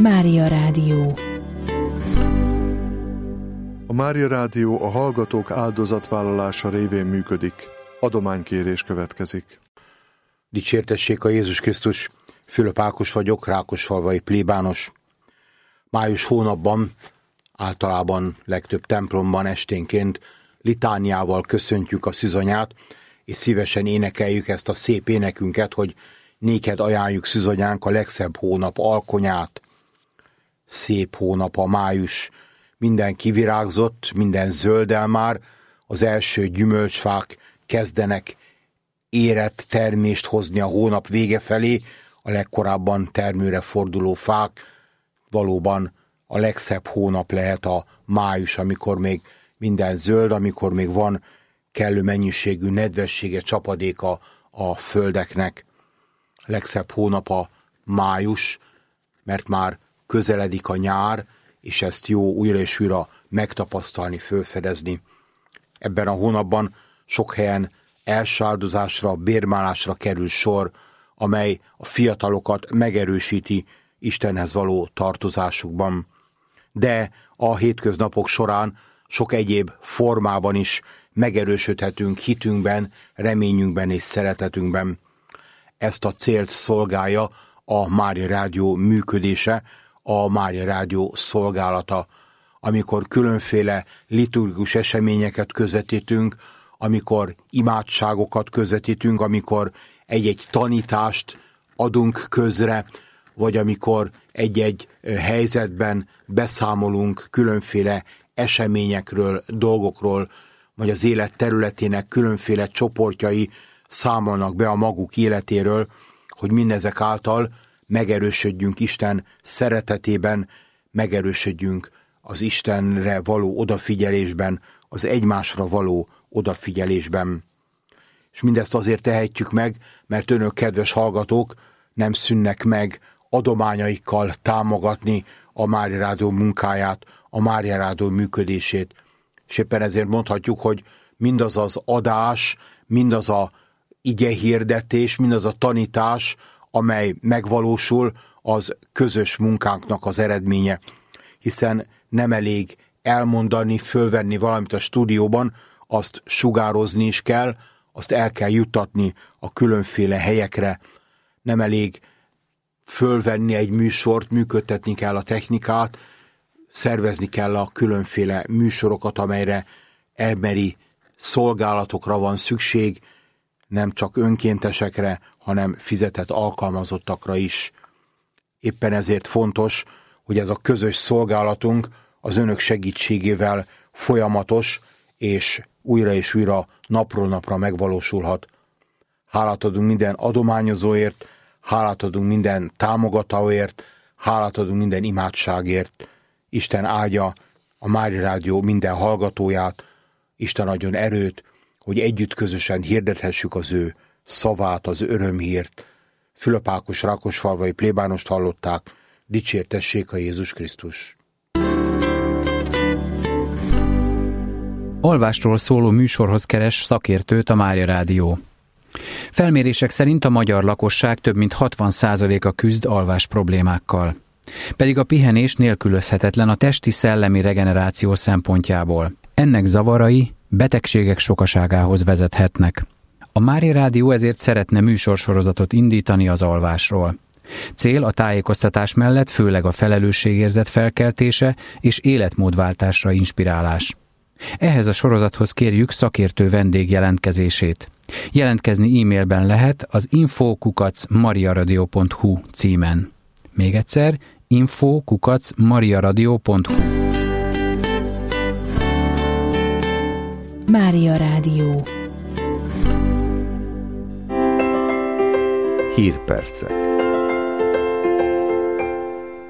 Mária Rádió. A Mária Rádió a hallgatók áldozatvállalása révén működik. Adománykérés következik. Dicsértessék a Jézus Krisztus! Fülöp Ákos vagyok, rákosfalvai plébános. Május hónapban, általában legtöbb templomban esténként litániával köszöntjük a szűzanyát, és szívesen énekeljük ezt a szép énekünket, hogy néked ajánljuk szűzanyánk a legszebb hónap alkonyát. Szép hónap a május, minden kivirágzott, minden zöldel már, az első gyümölcsfák kezdenek érett termést hozni a hónap vége felé, a legkorábban termőre forduló fák. Valóban a legszebb hónap lehet a május, amikor még minden zöld, amikor még van kellő mennyiségű nedvessége, csapadéka a földeknek. Legszebb hónap a május, mert már közeledik a nyár, és ezt jó újra és újra megtapasztalni, felfedezni. Ebben a hónapban sok helyen első áldozásra, bérmálásra kerül sor, amely a fiatalokat megerősíti Istenhez való tartozásukban. De a hétköznapok során sok egyéb formában is megerősödhetünk hitünkben, reményünkben és szeretetünkben. Ezt a célt szolgálja a Mária Rádió működése, a Mária Rádió szolgálata, amikor különféle liturgikus eseményeket közvetítünk, amikor imádságokat közvetítünk, amikor egy-egy tanítást adunk közre, vagy amikor egy-egy helyzetben beszámolunk különféle eseményekről, dolgokról, vagy az élet területének különféle csoportjai számolnak be a maguk életéről, hogy mindezek által megerősödjünk Isten szeretetében, megerősödjünk az Istenre való odafigyelésben, az egymásra való odafigyelésben. És mindezt azért tehetjük meg, mert önök, kedves hallgatók, nem szűnnek meg adományaikkal támogatni a Mária Rádió munkáját, a Mária Rádió működését. És éppen ezért mondhatjuk, hogy mindaz az adás, mindaz a igehirdetés, mindaz a tanítás, amely megvalósul, az közös munkánknak az eredménye. Hiszen nem elég elmondani, fölvenni valamit a stúdióban, azt sugározni is kell, azt el kell juttatni a különféle helyekre. Nem elég fölvenni egy műsort, működtetni kell a technikát, szervezni kell a különféle műsorokat, amelyre emberi szolgálatokra van szükség, nem csak önkéntesekre, hanem fizetett alkalmazottakra is. Éppen ezért fontos, hogy ez a közös szolgálatunk az önök segítségével folyamatos, és újra napról napra megvalósulhat. Hálát adunk minden adományozóért, hálát adunk minden támogatóért, hálát adunk minden imádságért. Isten áldja a Mária Rádió minden hallgatóját, Isten adjon erőt, hogy együtt közösen hirdethessük az ő szavát, az örömhírt. Fülöp Ákos rákosfalvai plébánost hallották, dicsértessék a Jézus Krisztus! Alvásról szóló műsorhoz keres szakértőt a Mária Rádió. Felmérések szerint a magyar lakosság több mint 60%-a küzd alvás problémákkal. Pedig a pihenés nélkülözhetetlen a testi-szellemi regeneráció szempontjából. Ennek zavarai betegségek sokaságához vezethetnek. A Mária Rádió ezért szeretne műsorsorozatot indítani az alvásról. Cél a tájékoztatás mellett főleg a felelősségérzet felkeltése és életmódváltásra inspirálás. Ehhez a sorozathoz kérjük szakértő vendég jelentkezését. Jelentkezni e-mailben lehet az info@mariaradio.hu címen. Még egyszer, info@mariaradio.hu. Mária Rádió. Hírpercek.